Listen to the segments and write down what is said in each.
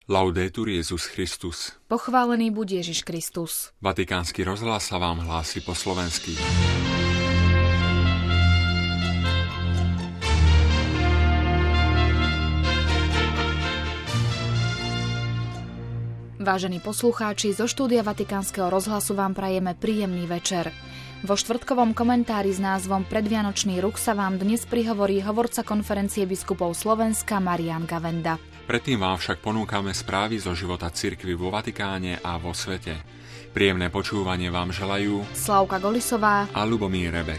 Laudetur Jesus Christus. Pochválený buď Ježiš Kristus. Vatikánsky rozhlas sa vám hlási po slovensky. Vážení poslucháči, zo štúdia Vatikánskeho rozhlasu vám prajeme príjemný večer. Vo štvrtkovom komentári s názvom Predvianočný ruch sa vám dnes prihovorí hovorca konferencie biskupov Slovenska Marián Gavenda. Predtým vám však ponúkame správy zo života cirkvi vo Vatikáne a vo svete. Príjemné počúvanie vám želajú Slavka Golisová a Ľubomír Rebek.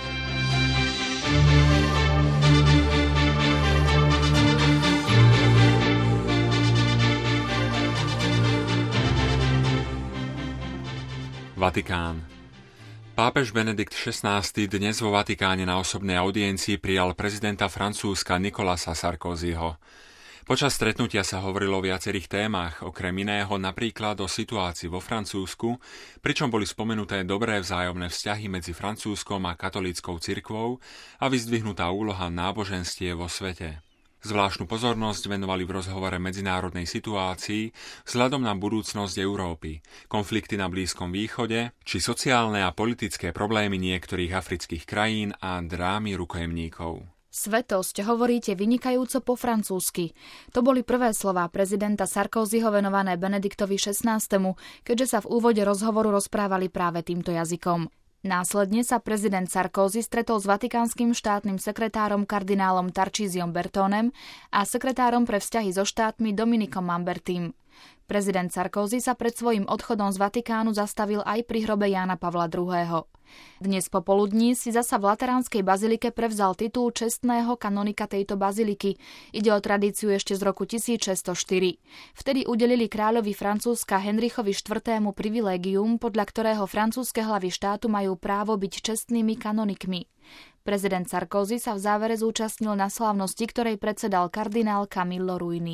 Vatikán. Pápež Benedikt XVI dnes vo Vatikáne na osobnej audiencii prijal prezidenta Francúzska Nicolasa Sarkozyho. Počas stretnutia sa hovorilo o viacerých témach, okrem iného napríklad o situácii vo Francúzsku, pričom boli spomenuté dobré vzájomné vzťahy medzi Francúzskom a katolíckou cirkvou a vyzdvihnutá úloha náboženstiev vo svete. Zvláštnu pozornosť venovali v rozhovore medzinárodnej situácii vzhľadom na budúcnosť Európy, konflikty na Blízkom východe či sociálne a politické problémy niektorých afrických krajín a drámy rukojemníkov. Svetosť, hovoríte vynikajúco po francúzsky. To boli prvé slová prezidenta Sarkozyho venované Benediktovi XVI, keďže sa v úvode rozhovoru rozprávali práve týmto jazykom. Následne sa prezident Sarkozy stretol s vatikánskym štátnym sekretárom kardinálom Tarcísiom Bertónem a sekretárom pre vzťahy so štátmi Dominikom Mambertím. Prezident Sarkozy sa pred svojím odchodom z Vatikánu zastavil aj pri hrobe Jána Pavla II. Dnes popoludní si zasa v Lateránskej bazilike prevzal titul čestného kanonika tejto baziliky. Ide o tradíciu ešte z roku 1604. Vtedy udelili kráľovi Francúzska Henrichovi IV. Privilégium, podľa ktorého francúzske hlavy štátu majú právo byť čestnými kanonikmi. Prezident Sarkozy sa v závere zúčastnil na slávnosti, ktorej predsedal kardinál Camillo Ruini.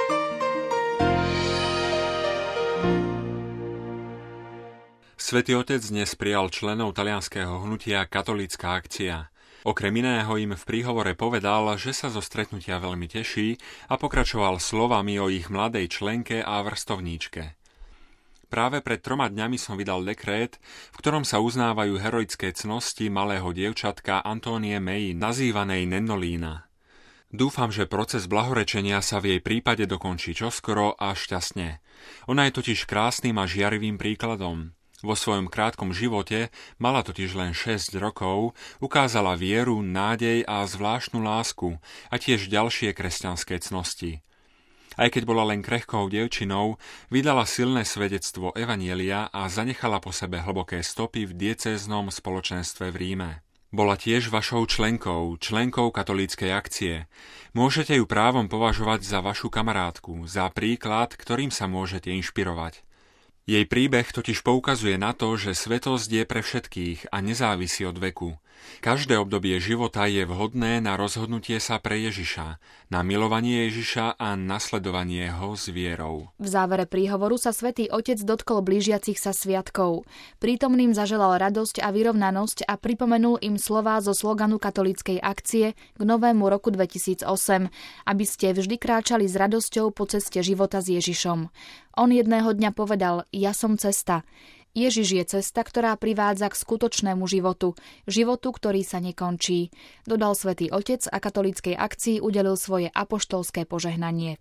Svätý Otec dnes prijal členov talianskeho hnutia Katolícka akcia. Okrem iného im v príhovore povedal, že sa zo stretnutia veľmi teší a pokračoval slovami o ich mladej členke a vrstovníčke. Práve pred 3 dňami som vydal dekrét, v ktorom sa uznávajú heroické cnosti malého dievčatka Antonie May, nazývanej Nennolína. Dúfam, že proces blahorečenia sa v jej prípade dokončí čoskoro a šťastne. Ona je totiž krásnym a žiarivým príkladom. Vo svojom krátkom živote, mala totiž len 6 rokov, ukázala vieru, nádej a zvláštnu lásku a tiež ďalšie kresťanské cnosti. Aj keď bola len krehkou dievčinou, vydala silné svedectvo evanjelia a zanechala po sebe hlboké stopy v diecéznom spoločenstve v Ríme. Bola tiež vašou členkou katolíckej akcie. Môžete ju právom považovať za vašu kamarátku, za príklad, ktorým sa môžete inšpirovať. Jej príbeh totiž poukazuje na to, že svetosť je pre všetkých a nezávisí od veku. Každé obdobie života je vhodné na rozhodnutie sa pre Ježiša, na milovanie Ježiša a nasledovanie ho s vierou. V závere príhovoru sa Svätý Otec dotkol blížiacich sa sviatkov. Prítomným zaželal radosť a vyrovnanosť a pripomenul im slová zo sloganu katolíckej akcie k novému roku 2008, aby ste vždy kráčali s radosťou po ceste života s Ježišom. On jedného dňa povedal: Ja som cesta. Ježiš je cesta, ktorá privádza k skutočnému životu, ktorý sa nekončí, dodal Svätý Otec a katolíckej akcii udelil svoje apoštolské požehnanie.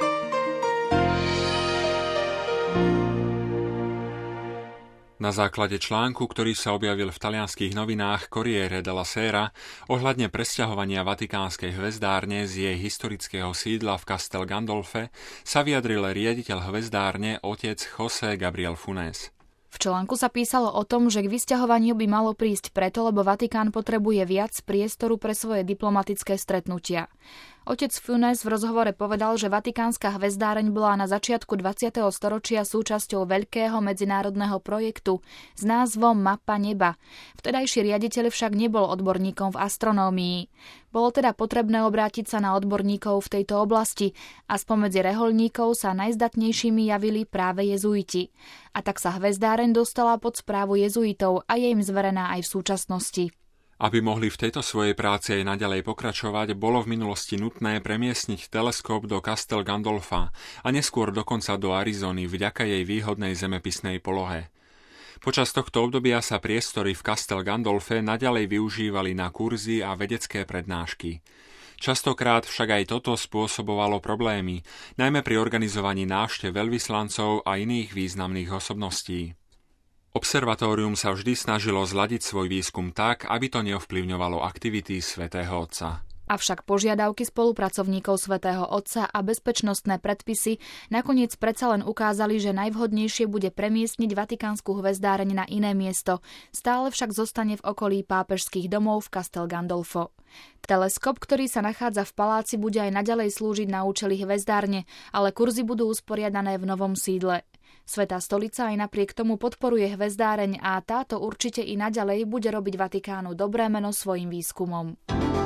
Na základe článku, ktorý sa objavil v talianskych novinách Corriere della Sera ohľadne presťahovania vatikánskej hvezdárne z jej historického sídla v Castel Gandolfe, sa vyjadril riaditeľ hvezdárne otec José Gabriel Funes. V článku sa písalo o tom, že k vysťahovaniu by malo prísť preto, lebo Vatikán potrebuje viac priestoru pre svoje diplomatické stretnutia. Otec Funes v rozhovore povedal, že vatikánska hvezdáreň bola na začiatku 20. storočia súčasťou veľkého medzinárodného projektu s názvom Mapa neba. Vtedajší riaditeľ však nebol odborníkom v astronómii. Bolo teda potrebné obrátiť sa na odborníkov v tejto oblasti a spomedzi rehoľníkov sa najzdatnejšími javili práve jezuiti. A tak sa hvezdáreň dostala pod správu jezuitov a je im zverená aj v súčasnosti. Aby mohli v tejto svojej práci aj naďalej pokračovať, bolo v minulosti nutné premiestniť teleskop do Castel Gandolfa a neskôr dokonca do Arizony vďaka jej výhodnej zemepisnej polohe. Počas tohto obdobia sa priestory v Castel Gandolfe naďalej využívali na kurzy a vedecké prednášky. Častokrát však aj toto spôsobovalo problémy, najmä pri organizovaní návštev veľvyslancov a iných významných osobností. Observatórium sa vždy snažilo zladiť svoj výskum tak, aby to neovplyvňovalo aktivity Svätého Otca. Avšak požiadavky spolupracovníkov Svätého Otca a bezpečnostné predpisy nakoniec predsa len ukázali, že najvhodnejšie bude premiestniť vatikánsku hvezdáreň na iné miesto, stále však zostane v okolí pápežských domov v Castel Gandolfo. Teleskop, ktorý sa nachádza v paláci, bude aj naďalej slúžiť na účely hvezdárne, ale kurzy budú usporiadané v novom sídle. Svätá stolica aj napriek tomu podporuje hvezdáreň a táto určite i naďalej bude robiť Vatikánu dobré meno svojim výskumom.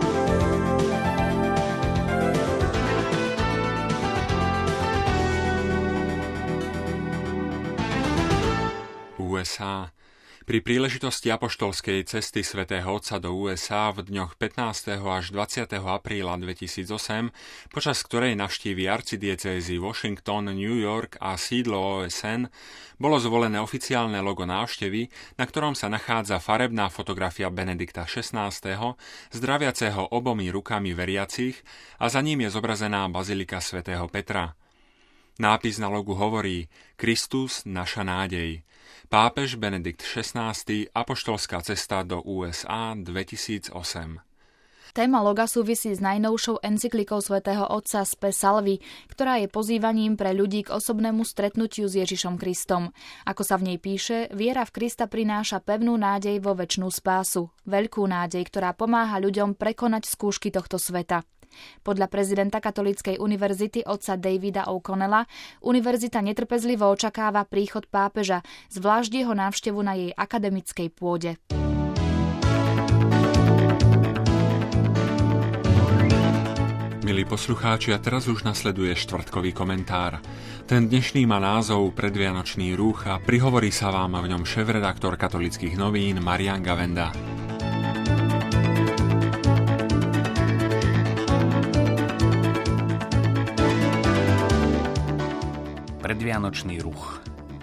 USA. Pri príležitosti apoštolskej cesty Svätého Otca do USA v dňoch 15. až 20. apríla 2008, počas ktorej navštíví arcidiecézy Washington, New York a sídlo OSN, bolo zvolené oficiálne logo návštevy, na ktorom sa nachádza farebná fotografia Benedikta XVI, zdraviaceho obomi rukami veriacich, a za ním je zobrazená bazilika svätého Petra. Nápis na logu hovorí: Kristus, naša nádej. Pápež Benedikt XVI, apoštolská cesta do USA 2008. Téma loga súvisí s najnovšou encyklikou svätého Otca Spe Salvi, ktorá je pozývaním pre ľudí k osobnému stretnutiu s Ježišom Kristom. Ako sa v nej píše, viera v Krista prináša pevnú nádej vo večnú spásu, veľkú nádej, ktorá pomáha ľuďom prekonať skúšky tohto sveta. Podľa prezidenta Katolíckej univerzity otca Davida O'Connella univerzita netrpezlivo očakáva príchod pápeža, zvlášť jeho návštevu na jej akademickej pôde. Milí poslucháči, a teraz už nasleduje štvrtkový komentár. Ten dnešný má názov Predvianočný rúch a prihovorí sa vám v ňom šéfredaktor Katolíckych novín Marián Gavenda. Predvianočný ruch.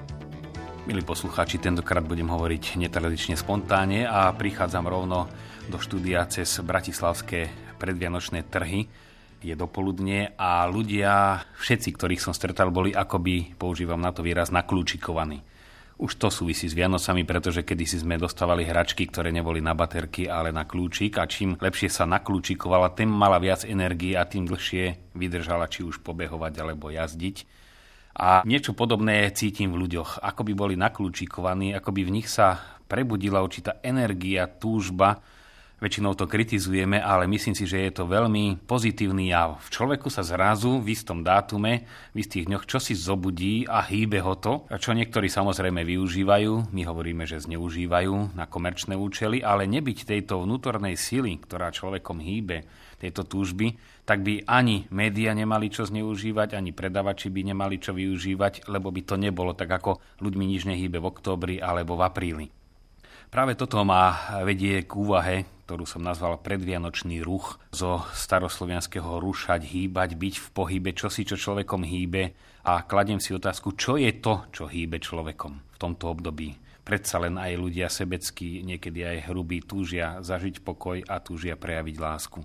Milí poslucháči, tentokrát budem hovoriť netradične spontánne a prichádzam rovno do štúdia cez bratislavské predvianočné trhy. Je dopoludne a ľudia, všetci, ktorých som stretal, boli akoby, používam na to výraz, naklúčikovaní. Už to súvisí s Vianocami, pretože kedysi sme dostávali hračky, ktoré neboli na baterky, ale na kľúčik, a čím lepšie sa naklúčikovala, tým mala viac energie a tým dlhšie vydržala či už pobehovať alebo jazdiť. A niečo podobné cítim v ľuďoch. Ako by boli naklúčikovaní, ako by v nich sa prebudila určitá energia, túžba. Väčšinou to kritizujeme, ale myslím si, že je to veľmi pozitívny jav. V človeku sa zrazu v istom dátume, v istých dňoch čosi zobudí a hýbe ho to, čo niektorí samozrejme využívajú. My hovoríme, že zneužívajú na komerčné účely, ale nebyť tejto vnútornej sily, ktorá človekom hýbe, tejto túžby, tak by ani médiá nemali čo zneužívať, ani predavači by nemali čo využívať, lebo by to nebolo tak, ako ľuďmi nič nehýbe v októbri alebo v apríli. Práve toto ma vedie k úvahe, ktorú som nazval predvianočný ruch, zo staroslovianskeho rušať, hýbať, byť v pohybe, čosi, čo človekom hýbe, a kladiem si otázku, čo je to, čo hýbe človekom v tomto období. Predsa len aj ľudia sebeckí, niekedy aj hrubí, túžia zažiť pokoj a túžia prejaviť lásku.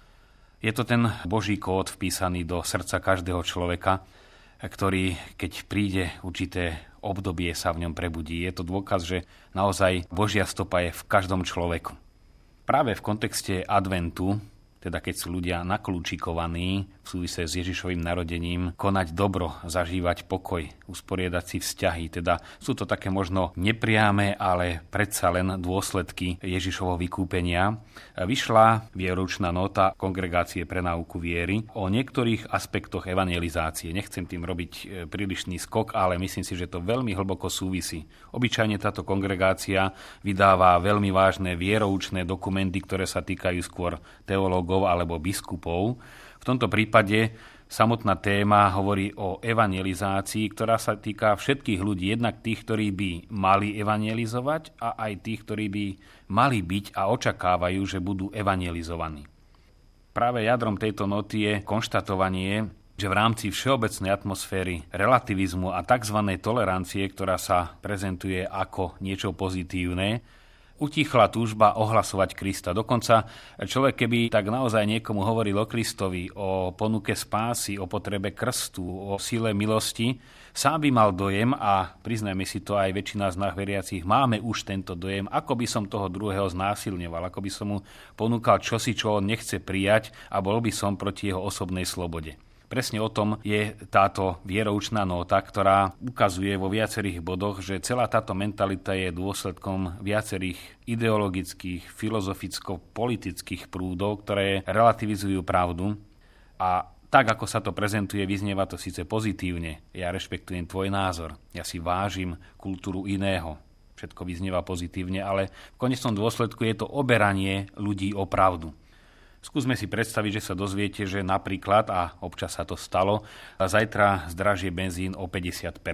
Je to ten Boží kód vpísaný do srdca každého človeka, ktorý, keď príde určité obdobie, sa v ňom prebudí. Je to dôkaz, že naozaj Božia stopa je v každom človeku. Práve v kontexte adventu, teda keď sú ľudia naklúčikovaní v súvisle s Ježišovým narodením, konať dobro, zažívať pokoj, usporiadať si vzťahy. Teda sú to také možno nepriame, ale predsa len dôsledky Ježišovho vykúpenia. Vyšla vieroučná nota Kongregácie pre náuku viery o niektorých aspektoch evangelizácie. Nechcem tým robiť prílišný skok, ale myslím si, že to veľmi hlboko súvisí. Obyčajne táto kongregácia vydáva veľmi vážne vieroučné dokumenty, ktoré sa týkajú skôr teológov alebo biskupov. V tomto prípade Samotná téma hovorí o evangelizácii, ktorá sa týka všetkých ľudí, jednak tých, ktorí by mali evangelizovať a aj tých, ktorí by mali byť a očakávajú, že budú evangelizovaní. Práve jadrom tejto noty je konštatovanie, že v rámci všeobecnej atmosféry relativizmu a tzv. Tolerancie, ktorá sa prezentuje ako niečo pozitívne, utichla túžba ohlasovať Krista. Dokonca človek, keby tak naozaj niekomu hovoril o Kristovi, o ponuke spásy, o potrebe krstu, o sile milosti, sám by mal dojem, a priznajme si to, aj väčšina z nás veriacich máme už tento dojem, ako by som toho druhého znásilňoval, ako by som mu ponúkal čosi, čo on nechce prijať a bol by som proti jeho osobnej slobode. Presne o tom je táto vieroučná nota, ktorá ukazuje vo viacerých bodoch, že celá táto mentalita je dôsledkom viacerých ideologických, filozoficko-politických prúdov, ktoré relativizujú pravdu. A tak, ako sa to prezentuje, vyznieva to síce pozitívne. Ja rešpektujem tvoj názor, ja si vážim kultúru iného. Všetko vyznieva pozitívne, ale v konečnom dôsledku je to oberanie ľudí o pravdu. Skúsme si predstaviť, že sa dozviete, že napríklad, a občas sa to stalo, zajtra zdražie benzín o 50%.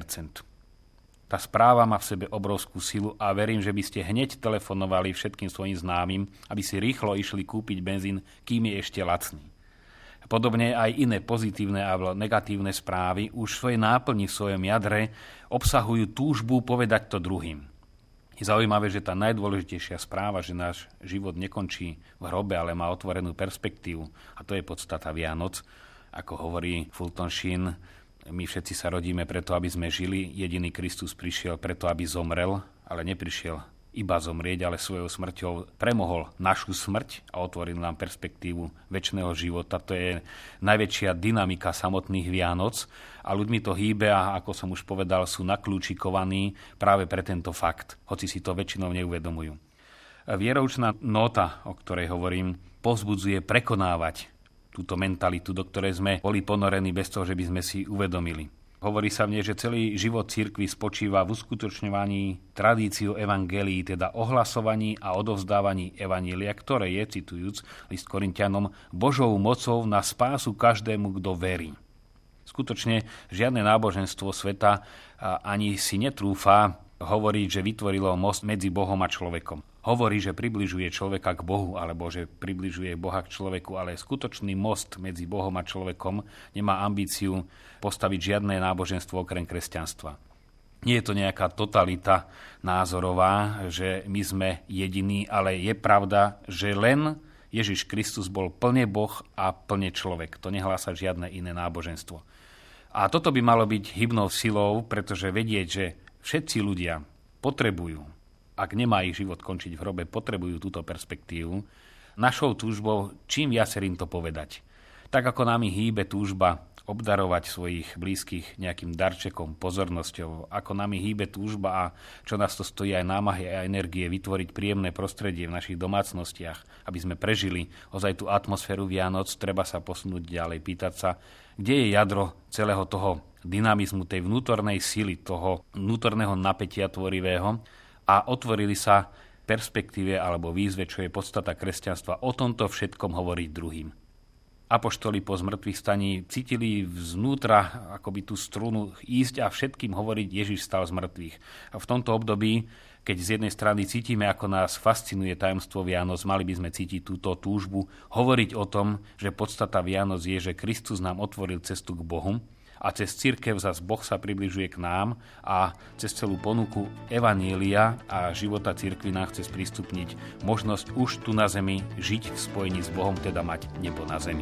Tá správa má v sebe obrovskú silu a verím, že by ste hneď telefonovali všetkým svojim známym, aby si rýchlo išli kúpiť benzín, kým je ešte lacný. Podobne aj iné pozitívne a negatívne správy už v svojej náplni, v svojom jadre obsahujú túžbu povedať to druhým. Je zaujímavé, že tá najdôležitejšia správa, že náš život nekončí v hrobe, ale má otvorenú perspektívu. A to je podstata Vianoc. Ako hovorí Fulton Sheen, my všetci sa rodíme preto, aby sme žili. Jediný Kristus prišiel preto, aby zomrel, ale neprišiel iba zomrieť, ale svojou smrťou premohol našu smrť a otvoril nám perspektívu večného života. To je najväčšia dynamika samotných Vianoc a ľuďmi to hýbe a, ako som už povedal, sú nakľúčikovaní práve pre tento fakt, hoci si to väčšinou neuvedomujú. Vieroučná nota, o ktorej hovorím, povzbudzuje prekonávať túto mentalitu, do ktorej sme boli ponorení bez toho, že by sme si uvedomili. Hovorí sa v nej, že celý život cirkvi spočíva v uskutočňovaní tradíciu evangelii, teda ohlasovaní a odovzdávaní evangelia, ktoré je, citujúc list Korinťanom, Božou mocou na spásu každému, kto verí. Skutočne žiadne náboženstvo sveta ani si netrúfa hovoriť, že vytvorilo most medzi Bohom a človekom. Hovorí, že približuje človeka k Bohu, alebo že približuje Boha k človeku, ale skutočný most medzi Bohom a človekom nemá ambíciu postaviť žiadne náboženstvo okrem kresťanstva. Nie je to nejaká totalita názorová, že my sme jediní, ale je pravda, že len Ježiš Kristus bol plne Boh a plne človek. To nehlása žiadne iné náboženstvo. A toto by malo byť hybnou silou, pretože vedieť, že všetci ľudia potrebujú, ak nemá ich život končiť v hrobe, potrebujú túto perspektívu, našou túžbou čím viacerým to povedať. Tak ako nami hýbe túžba obdarovať svojich blízkych nejakým darčekom, pozornosťou, ako nami hýbe túžba a čo nás to stojí aj námahy a energie vytvoriť príjemné prostredie v našich domácnostiach, aby sme prežili ozaj tú atmosféru Vianoc, treba sa posunúť ďalej, pýtať sa, kde je jadro celého toho dynamizmu, tej vnútornej sily, toho vnútorného napätia tvorivého, a otvorili sa perspektíve alebo výzve, čo je podstata kresťanstva, o tomto všetkom hovoriť druhým. Apoštoli po zmrtvých staní cítili vznútra akoby tú strunu ísť a všetkým hovoriť, Ježiš stal z mŕtvych. A v tomto období, keď z jednej strany cítime, ako nás fascinuje tajomstvo Vianoc, mali by sme cítiť túto túžbu, hovoriť o tom, že podstata Vianoc je, že Kristus nám otvoril cestu k Bohu, a cez cirkev zas Boh sa približuje k nám a cez celú ponuku evanielia a života cirkvi nám chce sprístupniť možnosť už tu na zemi žiť v spojení s Bohom, teda mať nebo na zemi.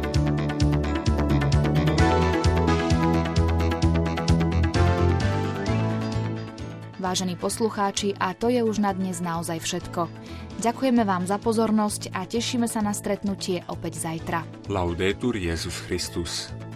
Vážení poslucháči, a to je už na dnes naozaj všetko. Ďakujeme vám za pozornosť a tešíme sa na stretnutie opäť zajtra. Laudetur Jesus Christus.